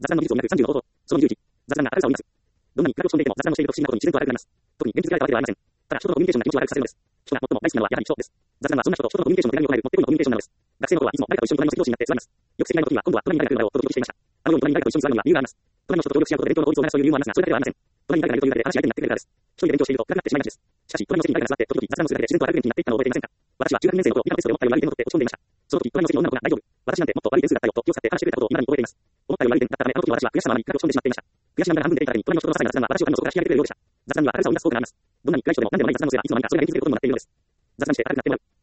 雑談の技術を磨く30の方法。その勇気。雑談が明るさを生み出す。どんなに暗く落ち込んでいても雑談をしていると不思議なことに自然と明るくなります。特に現実があれたわけではありません。ただ、人とのコミュニケーションが気持ちを悪くさせるのです。人が最も大好きなのはやはり人です。雑談はそんな人と人とのコミュニケーションの手紙を行えるもってこいのコミュニケーションなのです。学生の頃はいつも誰かと一緒に隣の席同士になって座ります。よく席替えの時には今度は隣に誰が来るのだろうとドキドキしていました。あのように隣に誰かと一緒に座るには理由があります。隣の人と協力し合うことで勉強の効率を上げるそういう理由もありますが、それだけではありません。隣に誰かがいるというだけで話し相手になってくれるからです。一人で勉強していると暗くなってしまいがちです。しかし、隣の席に誰かが座って時々雑談をするだけで自然と明るい元気になっていったのを覚えていませんか。私は中学2年生の頃、今のテストで思ったより悪い点を取って落ち込んでいました。その時、隣の席の女の子が大丈夫。私なんてもっと悪い点数だったよと気を使って話してくれたことを未だに覚えています。思ったより悪い点だったため、あの時の私は悔しさのあまり暗く落ち込んでしまっていました。悔し涙が半分出ていただけに、隣の人の些細な雑談は私を彼の底から引き上げてくれるようでした。雑談には明るさを生み出す効果があります。どんなに暗い人でも何でもない雑談をすれば、いつの間にかそれが元気づけることにもなっているのです。雑談して明るくなってもらう。